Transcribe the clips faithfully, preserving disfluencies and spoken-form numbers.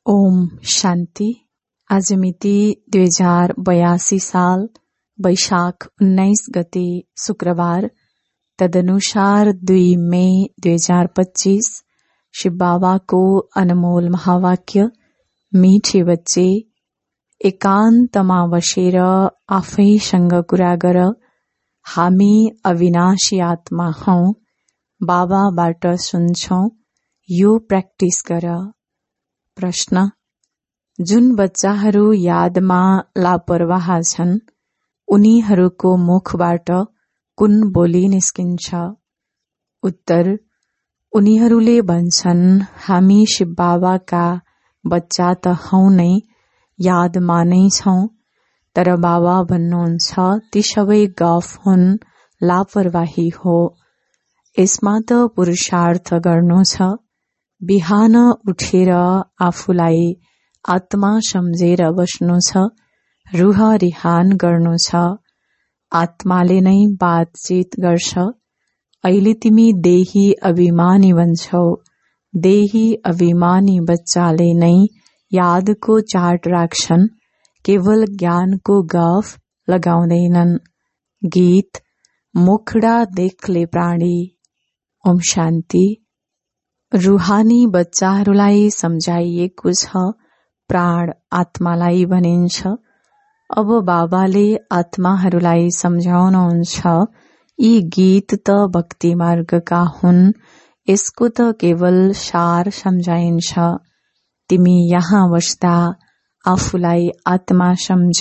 ओम शान्ति। आज मिति दुई हजार बयासी साल वैशाख उन्नाइस गते शुक्रबार, तदनुसार दुई मई दुई हजार पच्चीस। शिव बाबाको अनमोल महावाक्य, मीठे बच्चे एकान्तमा बसेर आफैसँग कुरा गर, हामी अविनाशी आत्मा हौं, बाबाबाट सुन्छौं, यो प्र्याक्टिस गर। प्रश्न: जुन बच्चाहरू यादमा लापरवाह छन्, उनीहरूको मुखबाट कुन बोली निस्किन्छ? उत्तर: उनीहरूले भन्छन्, हामी शिव बाबाका बच्चा त हौं नै, यादमा नै छौं। तर बाबा भन्नुहुन्छ, ती सबै गफ हुन्, लापरवाही हो। यसमा त पुरुषार्थ गर्नु छ। बिहान उठेर आफूलाई आत्मा सम्झेर बस्नु छ, रुह रिहान गर्नु छ। आत्माले नै बातचित गर्छ। अहिले तिमी देही अभिमानी बन्छौ। देही अभिमानी बच्चाले नै यादको चाट राख्छन्, केवल ज्ञानको गफ लगाउँदैनन्। गीत मुखडा देखले प्राणी। ओम शान्ति। रुहानी बच्चाहरूलाई सम्झाइएको छ, प्राण आत्मालाई भनिन्छ। अब बाबाले आत्माहरूलाई सम्झाउनुहुन्छ, यी गीत त भक्ति मार्गका हुन्, यसको त केवल सार सम्झाइन्छ। तिमी यहाँ बस्दा आफूलाई आत्मा सम्झ,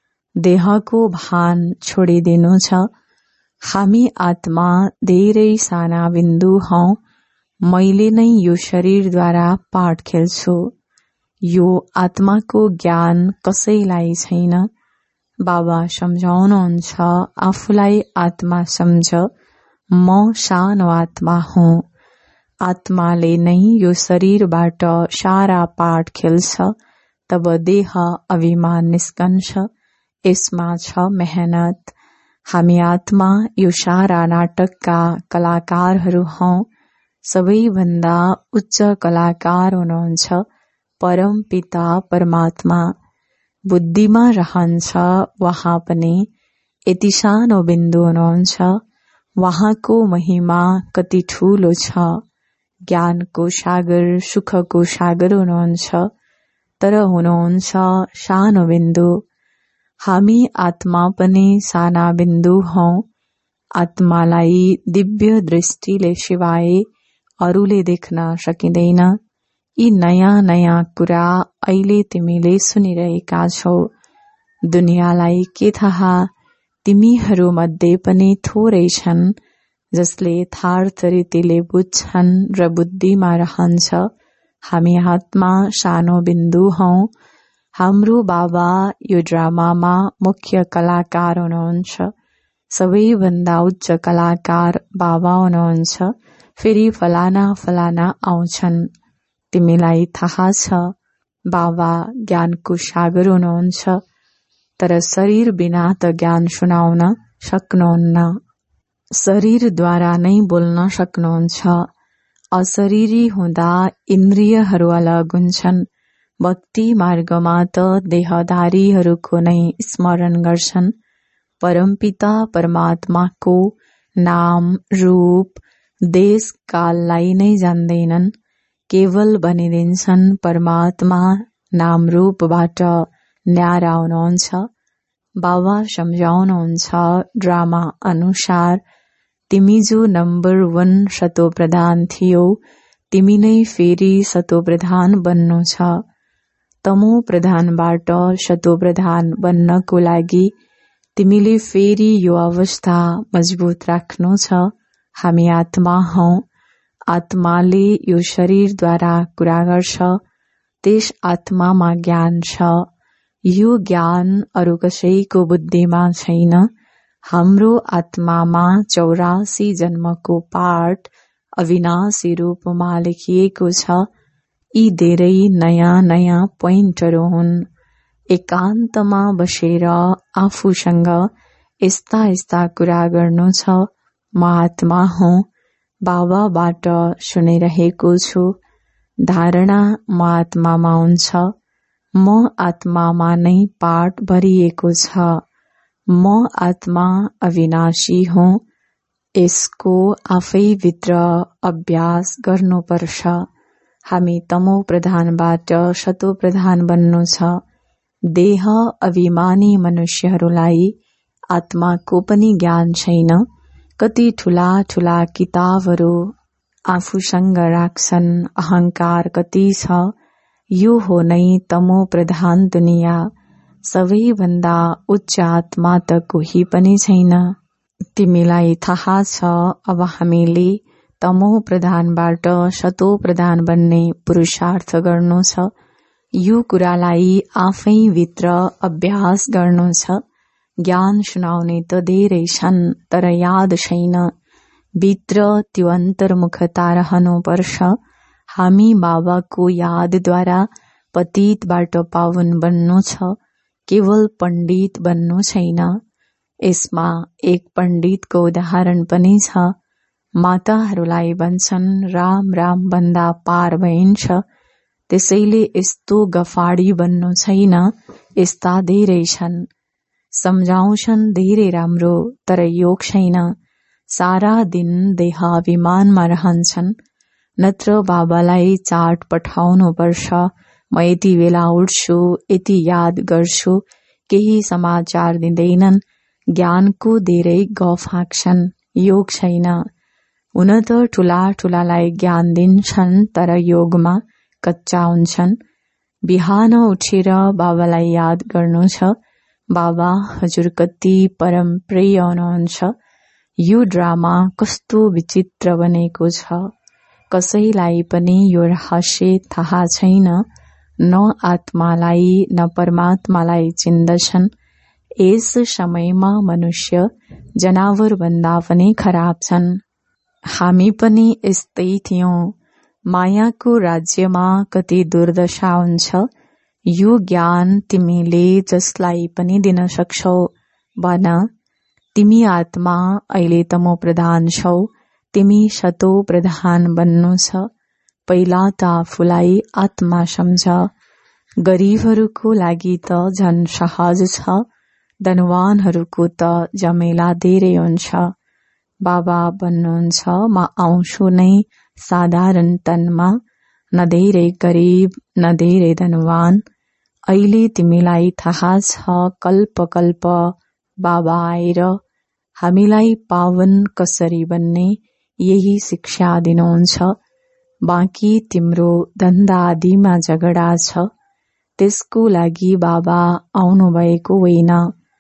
देहको भान छोडिदिनु छ। हामी आत्मा धेरै साना बिन्दु हौं, मैले नै यो शरीरद्वारा पाठ खेल्छु। यो आत्माको ज्ञान कसैलाई छैन। बाबा सम्झाउनुहुन्छ, आफूलाई आत्मा सम्झ, म सानो आत्मा हुँ। आत्माले नै यो शरीरबाट सारा पाठ खेल्छ, तब देह अभिमान निस्कन्छ। यसमा छ मेहनत। हामी आत्मा यो सारा नाटकका कलाकारहरू हौं। सबैभन्दा उच्च कलाकार हुनुहुन्छ परम पिता परमात्मा। बुद्धिमा रहन्छ वहाँ पनि, यति सानो बिन्दु हुनुहुन्छ। वहाँको महिमा कति ठूलो छ। ज्ञानको सागर, सुखको सागर हुनुहुन्छ, तर हुनुहुन्छ सानो बिन्दु। हामी आत्मा पनि साना बिन्दु हौं। आत्मालाई दिव्य दृष्टिले सिवाय अरूले देख्न सकिँदैन। यी नयाँ नयाँ कुरा अहिले तिमीले सुनिरहेका छौ। दुनियाँलाई के थाहा, तिमीहरू मध्ये पनि थोरै छन् जसले यथार्थ रीतिले बुझ्छन् र बुद्धिमा रहन्छ। हामी आत्मा सानो बिन्दु हौं। हाम्रो बाबा यो ड्रामामा मुख्य कलाकार हुनुहुन्छ। सबैभन्दा उच्च कलाकार बाबा हुनुहुन्छ। फेरि फलाना फलाना आउँछन्। तिमीलाई थाहा छ, बाबा ज्ञानको सागर हुनुहुन्छ, तर शरीर बिना त ज्ञान सुनाउन सक्नुहुन्न। शरीरद्वारा नै बोल्न सक्नुहुन्छ। अशरीरी हुँदा इन्द्रियहरू अलग हुन्छन्। भक्ति मार्गमा त देहधारीहरूको नै स्मरण गर्छन्। परमपिता परमात्माको नाम, रूप, देश काललाई नै जान्दैनन्। केवल भनिदिन्छन्, परमात्मा नाम रूपबाट न्यारा हुनुहुन्छ। बाबा सम्झाउनुहुन्छ, ड्रामा अनुसार तिमी जो नम्बर वन सतो प्रधान थियौ, तिमी नै फेरि सतो प्रधान बन्नु छ। तमो प्रधानबाट सतो प्रधान बन्नको लागि तिमीले फेरि यो अवस्था मजबुत राख्नु छ। हामी आत्मा हौं। आत्माले यो शरीरद्वारा कुरा गर्छ। त्यस आत्मामा ज्ञान छ। यो ज्ञान अरू कसैको बुद्धिमा छैन। हाम्रो आत्मामा चौरासी जन्मको पाठ अविनाशी रूपमा लेखिएको छ। यी धेरै नयाँ नयाँ पोइन्टहरू हुन्। एकान्तमा बसेर आफूसँग यस्ता यस्ता कुरा गर्नु छ। म आत्मा हुँ, बाबाबाट सुनिरहेको छु। धारणा म आत्मामा हुन्छ, म आत्मामा नै पाठ भरिएको छ। म आत्मा अविनाशी हुँ। यसको आफै भित्र अभ्यास गर्नुपर्छ। हामी तमो प्रधानबाट सतो प्रधान बन्नु छ। देह अभिमानी मनुष्यहरूलाई आत्माको पनि ज्ञान छैन। कति ठूला ठूला किताबहरू आफूसँग राख्छन्, अहंकार कति छ। यो हो नै तमो प्रधान दुनिया। सबैभन्दा उच्च आत्मा त कोही पनि छैन। तिमीलाई थाहा छ अब हामीले तमो प्रधानबाट सतो प्रधान बन्ने पुरुषार्थ गर्नु छ। यो कुरालाई आफै भित्र अभ्यास गर्नु छ। ज्ञान सुनाउने त धेरै छन्, तर याद छैन। भित्र त्यो अन्तर्मुखता रहनुपर्छ। हामी बाबाको यादद्वारा पतितबाट पावन बन्नु छ, केवल पण्डित बन्नु छैन। यसमा एक पण्डितको उदाहरण पनि छ। माताहरूलाई भन्छन् राम राम भन्दा पार भइन्छ। त्यसैले यस्तो गफाडी बन्नु छैन। यस्ता धेरै छन्, सम्झाउँछन् धेरै राम्रो, तर योग छैन। सारा दिन देहाभिमानमा रहन्छन्। नत्र बाबालाई चाट पठाउनु पर्छ। म यति बेला उठ्छु, यति याद गर्छु। केही समाचार दिँदैनन्। ज्ञानको धेरै गफ हाँक्छन्, योग छैन। हुन त ठूला ठूलालाई ज्ञान दिन्छन्, तर योगमा कच्चा हुन्छन्। बिहान उठेर बाबालाई याद गर्नु छ। बाबा हजुर कति परम प्रिय हुनुहुन्छ। यो ड्रामा कस्तो विचित्र बनेको छ। कसैलाई पनि यो रहस्य थाहा छैन। न आत्मालाई न परमात्मालाई चिन्दछन्। यस समयमा मनुष्य जनावर भन्दा पनि खराब छन्। हामी पनि यस्तै थियौं। मायाको राज्यमा कति दुर्दशा हुन्छ। यो ज्ञान तिमीले जसलाई पनि दिन सक्छौ। भन, तिमी आत्मा अहिले तमो प्रधान छौ। तिमी सतो प्रधान बन्नु छ। पहिला त आफूलाई आत्मा सम्झ। गरीबहरूको लागि त झन सहज छ। धनवानहरूको त झमेला धेरै हुन्छ। बाबा भन्नुहुन्छ म आउँछु नै साधारण तनमा, न धेरै गरीब न धेरै धनवान। अहिले तिमीलाई थाहा छ कल्प कल्प बाबा आएर हामीलाई पावन कसरी बन्ने यही शिक्षा दिनुहुन्छ। बाँकी तिम्रो धन्दा आदिमा झगडा छ, त्यसको लागि बाबा आउनु भएको होइन।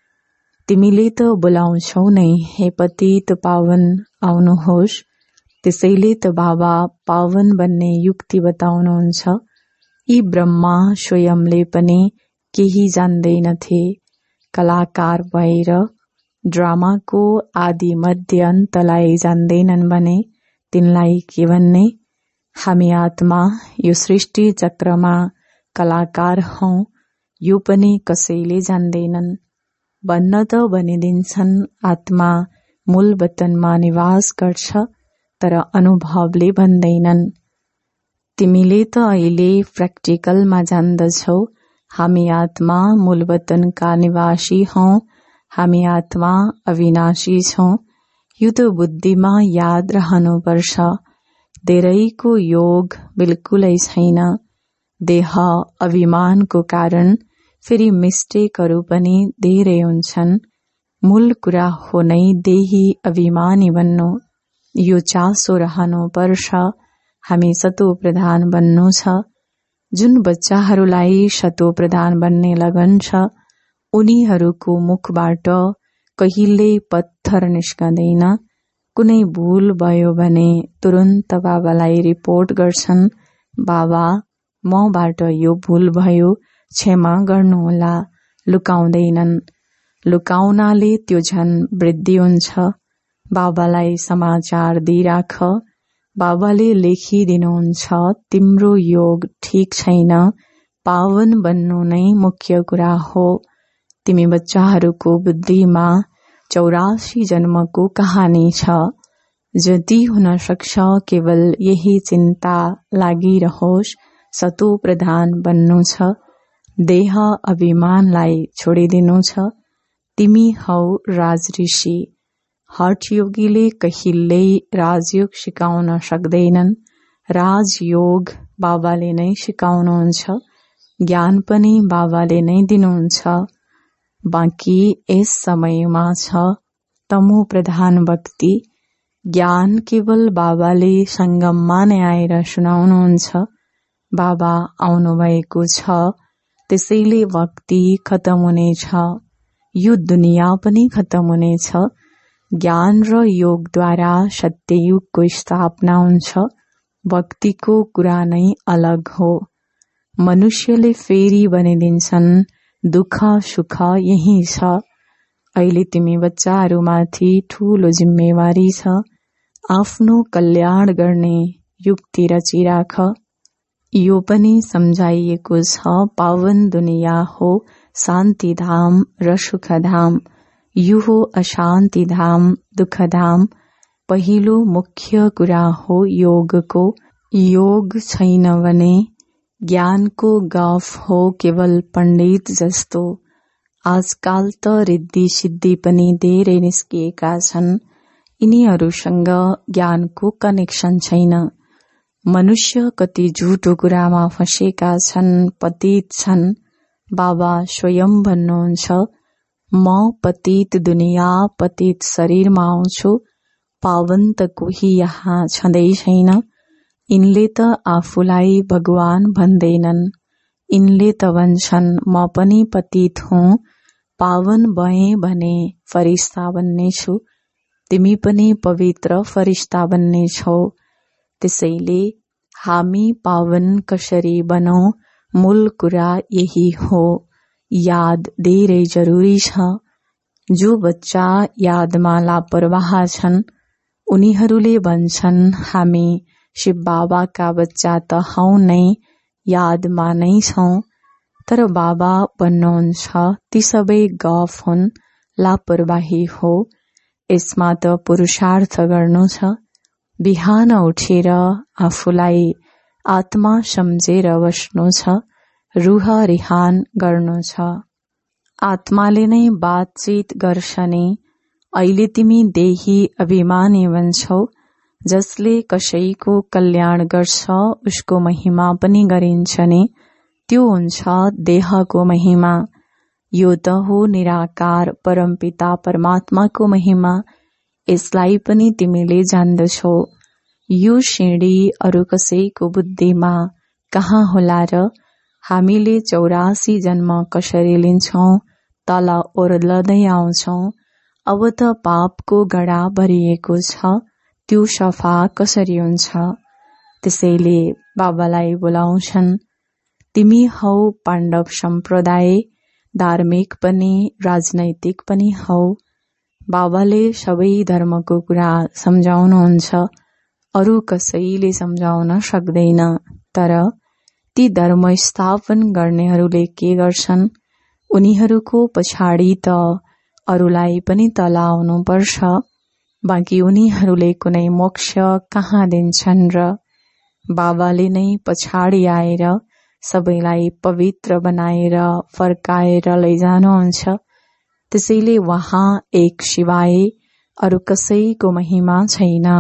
तिमीले त बोलाउँछौ नै, हे पतित पावन आउनुहोस्। त्यसैले त बाबा पावन बन्ने युक्ति बताउनुहुन्छ। यी ब्रह्मा स्वयंले पनि केही जान्दैनथे। कलाकार भएर ड्रामाको आदि मध्य अन्तलाई जान्दैनन् भने तिनलाई के भन्ने। हामी आत्मा यो सृष्टि चक्रमा कलाकार हौं, यो पनि कसैले जान्दैनन्। भन्न त भनिदिन्छन् आत्मा मूल वतनमा निवास गर्छ, तर अनुभवले भन्दैनन्। तिमीले त अहिले प्र्याक्टिकलमा जान्दछौ। हामी आत्मा मूल वतनका निवासी हौं। हामी आत्मा अविनाशी छौं। यो त बुद्धिमा याद रहनुपर्छ। धेरैको योग बिल्कुलै छैन। देह अभिमानको कारण फेरि मिस्टेकहरू पनि धेरै हुन्छन्। मूल कुरा हो नै देही अभिमानी बन्नु। यो चासो रहनुपर्छ। हामी सतो प्रधान बन्नु छ। जुन बच्चाहरूलाई सतो प्रधान बन्ने लगन छ, उनीहरूको मुखबाट कहिल्यै पत्थर निस्कँदैन। कुनै भूल भयो भने तुरुन्त बाबालाई रिपोर्ट गर्छन्। बाबा, मबाट यो भूल भयो, क्षमा गर्नुहोला। लुकाउँदैनन्। लुकाउनाले त्यो झन वृद्धि हुन्छ। बाबालाई समाचार दिइराख। बाबाले लेखिदिनुहुन्छ तिम्रो योग ठीक छैन। पावन बन्नु नै मुख्य कुरा हो। तिमी बच्चाहरूको बुद्धिमा चौरासी जन्मको कहानी छ। जति हुन सक्छ केवल यही चिन्ता लागिरहोस्, सतो प्रधान बन्नु छ, देह अभिमानलाई छोडिदिनु छ। तिमी हौ राजऋषि। हठयोगीले कहिल्यै राजयोग सिकाउन सक्दैनन्। राजयोग बाबाले नै सिकाउनुहुन्छ, ज्ञान पनि बाबाले नै दिनुहुन्छ। बाँकी यस समयमा छ तमो प्रधान भक्ति। ज्ञान केवल बाबाले संगममा नै आएर सुनाउनुहुन्छ। बाबा आउनुभएको छ, त्यसैले भक्ति खतम हुनेछ, यो दुनियाँ पनि खतम हुनेछ। ज्ञान र योगद्वारा सत्ययुगको स्थापना हुन्छ। भक्तिको कुरा नै अलग हो। मनुष्यले फेरि भनिदिन्छन् दुःख सुख यही छ। अहिले तिमी बच्चाहरूमाथि ठूलो जिम्मेवारी छ। आफ्नो कल्याण गर्ने युक्ति रचिराख। यो पनि सम्झाइएको छ पावन दुनियाँ हो शान्तिधाम र सुखधाम, यो हो अशान्तिधाम दुःखधाम। पहिलो मुख्य कुरा हो योगको। योग छैन भने ज्ञानको गफ हो केवल पण्डित जस्तो। आजकाल त रिद्धि सिद्धि पनि धेरै निस्किएका छन्, यिनीहरूसँग ज्ञानको कनेक्सन छैन। मनुष्य कति झुटो कुरामा फँसेका छन्, पतित छन्। बाबा स्वयं भन्नुहुन्छ, म पतित दुनियाँ पतित शरीरमा आउँछु, पावन त कोही यहाँ छँदै छैन। यिनले त आफूलाई भगवान भन्दैनन्, यिनले त भन्छन् म पनि पतित हुँ, पावन भए भने फरिस्ता बन्नेछु, तिमी पनि पवित्र फरिस्ता बन्नेछौ। त्यसैले हामी पावन कसरी बनौं, मूल कुरा यही हो। याद धेरै जरुरी छ। जो बच्चा यादमा लापरवाह छन्, उनीहरूले भन्छन् हामी शिव बाबाका बच्चा त हौ नै, यादमा नै छौं। तर बाबा भन्नुहुन्छ ती सबै गफ हुन्, लापरवाही हो। यसमा त पुरुषार्थ गर्नु छ। बिहान उठेर आफूलाई आत्मा सम्झेर बस्नु छ, रूह रिहान गर्नु छ। आत्माले नै बातचित गर्छ नि। अहिले तिमी देही अभिमानी बन्छौ। जसले कसैको कल्याण गर्छ उसको महिमा पनि गरिन्छ नि। त्यो हुन्छ देहको महिमा। यो त हो निराकार परमपिता परमात्माको महिमा। यसलाई पनि तिमीले जान्दछौ। यो सिंढी अरू कसैको बुद्धिमा कहाँ होला र? हामीले चौरासी जन्म कसरी लिन्छौं, तल ओर्लदै आउँछौं। अब त पापको गडा भरिएको छ, त्यो सफा कसरी हुन्छ? त्यसैले बाबालाई बोलाउँछन्, तिमी हौ पाण्डव सम्प्रदाय, धार्मिक पनि राजनैतिक पनि हौ। बाबाले सबै धर्मको कुरा सम्झाउनुहुन्छ, अरू कसैले सम्झाउन सक्दैन। तर ती धर्म स्थापन गर्नेहरूले के गर्छन्? उनीहरूको पछाडि त अरूलाई पनि तल आउनु पर्छ। बाँकी उनीहरूले कुनै मोक्ष कहाँ दिन्छन् र? बाबाले नै पछाडि आएर सबैलाई पवित्र बनाएर फर्काएर लैजानुहुन्छ। त्यसैले वहाँ एक सिवाय अरू कसैको महिमा छैन।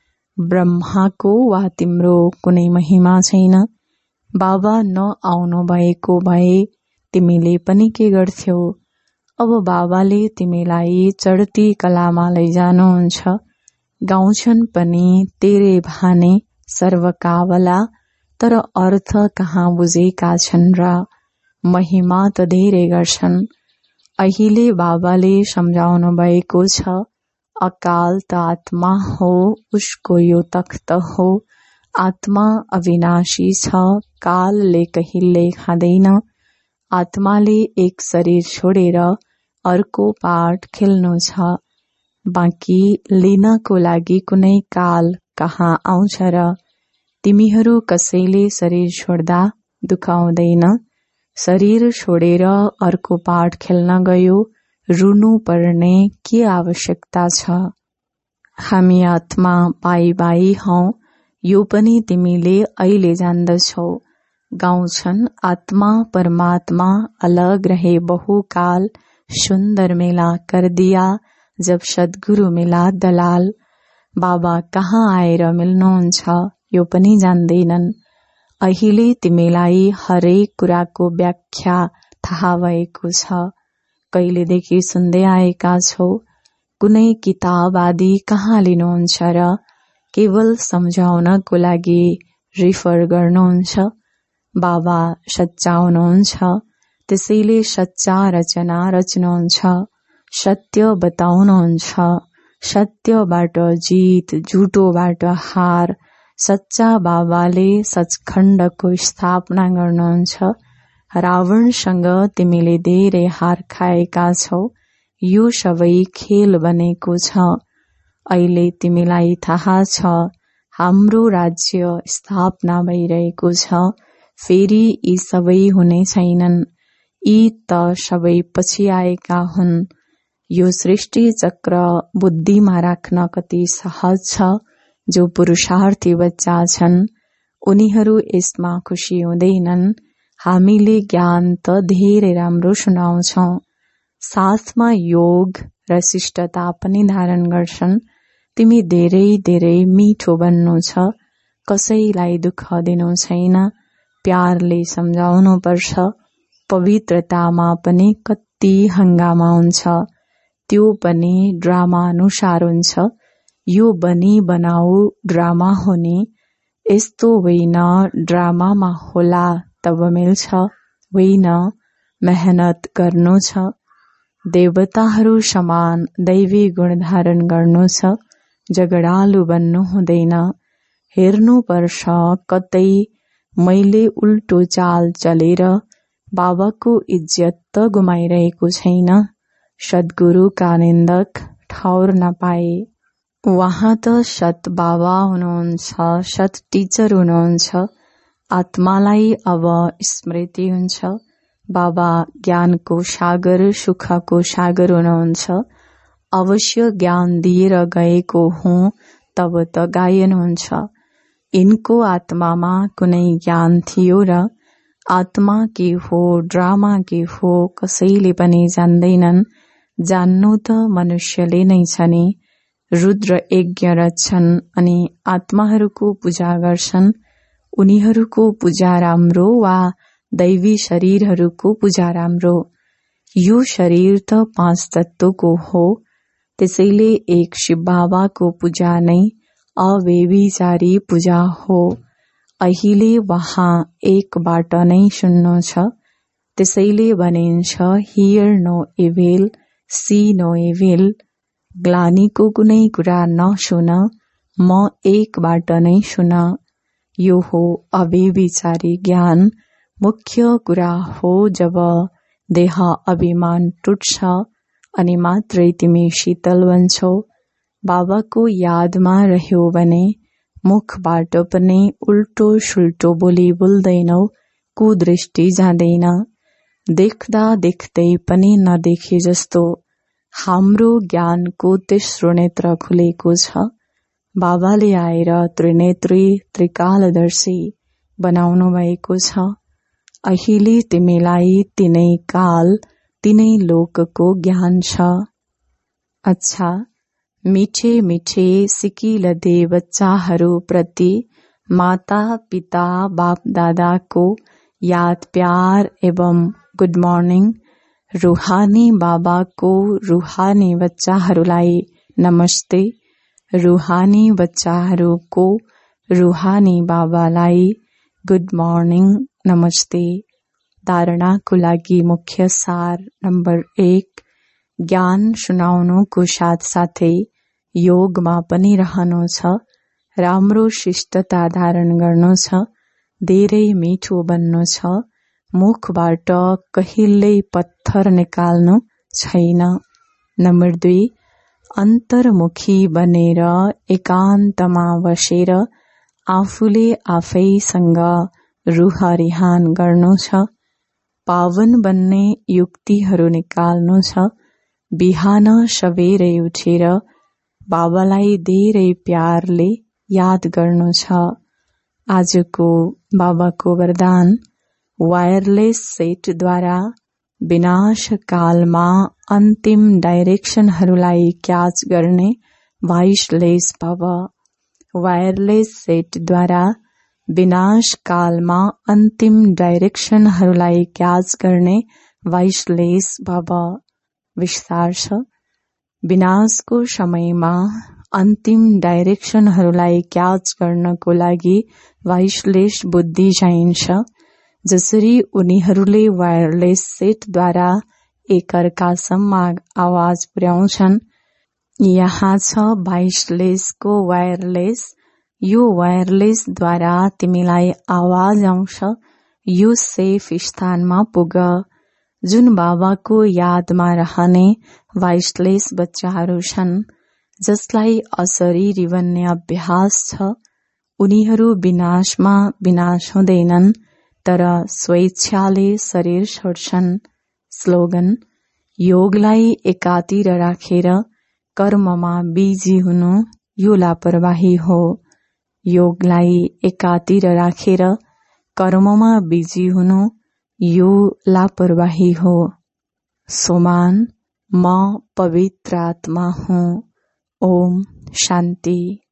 ब्रह्माको वा तिम्रो कुनै महिमा छैन। बाबा नआउनु भएको भए तिमीले पनि के गर्थ्यौ? अब बाबाले तिमीलाई चढ्ती कलामा लैजानुहुन्छ। गाउँछन् पनि तेरे भाने सर्वकावला, तर अर्थ कहाँ बुझेका छन् र? महिमा त धेरै गर्छन्। अहिले बाबाले सम्झाउनु भएको छ, अकाल त आत्मा हो, उसको यो तख्त हो। आत्मा अविनाशी छ, कालले कहिल्यै खाँदैन। आत्माले एक शरीर छोडेर अर्को पाठ खेल्नु छ। बाँकी लिनको लागि कुनै काल कहाँ आउँछ र? तिमीहरू कसैले शरीर छोड्दा दुःख आउँदैन। शरीर छोडेर अर्को पाठ खेल्न गयो, रुनु पर्ने के आवश्यकता छ? हामी आत्मा बाई बाई हौ, यो पनि तिमीले अहिले जान्दछौ। गाउँछन् आत्मा परमात्मा अलग रहे बहुकाल, सुन्दर मेला कर दिया जब सद्गुरु मिला दलाल। बाबा कहाँ आएर मिल्नुहुन्छ यो पनि जान्दैनन्। अहिले तिमीलाई हरेक कुराको व्याख्या थाहा भएको छ। कहिलेदेखि सुन्दै आएका छौ। कुनै किताब आदि कहाँ लिनुहुन्छ र केवल सम्झाउनको लागि रिफर गर्नुहुन्छ। बाबा सच्चा हुनुहुन्छ, त्यसैले सच्चा रचना रच्नुहुन्छ। सत्य बताउनुहुन्छ, सत्यबाट जित, झुटोबाट हार। सच्चा बाबाले सचखण्डको स्थापना गर्नुहुन्छ। रावणसँग तिमीले धेरै हार खाएका छौ। यो सबै खेल बनेको छ। अहिले तिमीलाई थाहा छ हाम्रो राज्य स्थापना भइरहेको छ। फेरि यी सबै हुने छैनन्। यी त सबै पछि आएका हुन्। यो सृष्टि चक्र बुद्धिमा राख्न कति सहज छ। जो पुरुषार्थी बच्चा छन् उनीहरू यसमा खुसी हुँदैनन्। हामीले ज्ञान त धेरै राम्रो सुनाउँछौ, साथमा योग र शिष्टता पनि धारण गर्छन्। तिमी धेरै धेरै मिठो बन्नु छ। कसैलाई दुःख दिनु छैन, प्यारले सम्झाउनु पर्छ। पवित्रतामा पनि कति हंगामा हुन्छ, त्यो पनि ड्रामा अनुसार हुन्छ। यो बनी बनाऊ ड्रामा हो नि, यस्तो होइन ड्रामामा होला तब मिल्छ, होइन मेहनत गर्नु छ। देवताहरू समान दैवी गुण धारण गर्नु छ। झगडालु बन्नु हुँदैन। हेर्नु पर्छ कतै मैले उल्टो चाल चलेर बाबाको इज्जत त गुमाइरहेको छैन। सद्गुरुका निन्दक ठौर नपाए। वहाँ त सत बाबा हुनुहुन्छ, सत टिचर हुनुहुन्छ। आत्मालाई अब स्मृति हुन्छ। बाबा ज्ञानको सागर, सुखको सागर हुनुहुन्छ। अवश्य ज्ञान दिएर गएको हुँ तब त गायन हुन्छ। यिनको आत्मामा कुनै ज्ञान थियो र आत्मा के हो, ड्रामा के हो कसैले पनि जान्दैनन्। जान्नु त मनुष्यले नै छ नि। रुद्र यज्ञ रच्छन् अनि आत्माहरूको पूजा गर्छन्। उनीहरूको पूजा राम्रो वा दैवी शरीरहरूको पूजा राम्रो? यो शरीर त पाँच तत्वको हो, त्यसैले एक शिव बाबाको पूजा नै अव्यभिचारी पूजा हो। अहिले वहाँ एकबाट नै सुन्नु छ, त्यसैले भनिन्छ hear no evil, see no evil. ग्लानीको कुनै कुरा नसुन, म एकबाट नै सुन। यो हो अव्यभिचारी ज्ञान। मुख्य कुरा हो जब देह अभिमान टुट्छ अनि मात्रै तिमी शीतल बन्छौ। बाबाको यादमा रह्यो भने मुखबाट पनि उल्टो सुल्टो बोली बोल्दैनौ, कुदृष्टि जाँदैन। देख्दा देख्दै पनि नदेखे जस्तो हाम्रो ज्ञानको तेस्रो नेत्र खुलेको छ। बाबाले आएर त्रिनेत्री त्रिकालदर्शी बनाउनु भएको छ। अहिले तिमीलाई तिनै काल तिनै लोकको ज्ञान छ। अच्छा, मिठे मिठे सिकिलदे बच्चाहरू प्रति माता पिता बाप दादाको याद प्यार एवं गुड मर्निङ। रूहानी बाबाको रूहानी बच्चाहरूलाई नमस्ते। रूहानी बच्चाहरूको रूहानी बाबालाई गुड मर्निङ नमस्ते। धारणाको लागि मुख्य सार नम्बर एक, ज्ञान सुनाउनुको साथ साथै योगमा पनि रहनु छ। राम्रो शिष्टता धारण गर्नु छ। धेरै मिठो बन्नु छ। मुखबाट कहिल्यै पत्थर निकाल्नु छैन। नम्बर दुई, अन्तर्मुखी बनेर एकान्तमा बसेर आफूले आफैसँग रूह रिहान गर्नु छ। पावन बन्ने युक्तिहरू निकाल्नु छ। बिहान सबेरै उठेर बाबालाई धेरै प्यारले याद गर्नु छ। आजको बाबाको वरदान वायरलेस सेटद्वारा विनाश कालमा अन्तिम डाइरेक्सनहरूलाई क्याच गर्ने वाइसलेस भव। वायरलेस सेटद्वारा विनाश कालमा अन्तिम डाइरेक्सनहरूलाई क्याच गर्ने वाइसलेस भव। विस्तार छ। विनाशको समयमा अन्तिम डाइरेक्सनहरूलाई क्याच गर्नको लागि वाइसलेस बुद्धि चाहिन्छ। जसरी उनीहरूले वायरलेस सेटद्वारा एकअर्कासम्म आवाज पुर्याउँछन्, यहाँ छ वाइसलेसको वायरलेस। यो वायरलेसद्वारा तिमीलाई आवाज आउँछ, यो सेफ स्थानमा पुग। जुन बाबाको यादमा रहने वाइसलेस बच्चाहरू छन्, जसलाई अशरीरी बन्ने अभ्यास छ, उनीहरू विनाशमा विनाश हुँदैनन्, तर स्वेच्छाले शरीर छोड्छन्। स्लोगन: योगलाई एकातिर राखेर कर्ममा बिजी हुनु यो लापरवाही हो। योगलाई एकातिर राखेर कर्ममा बिजी हुनु यो लापरवाही हो। सोमान: म पवित्र आत्मा हूँ। ओम शान्ति।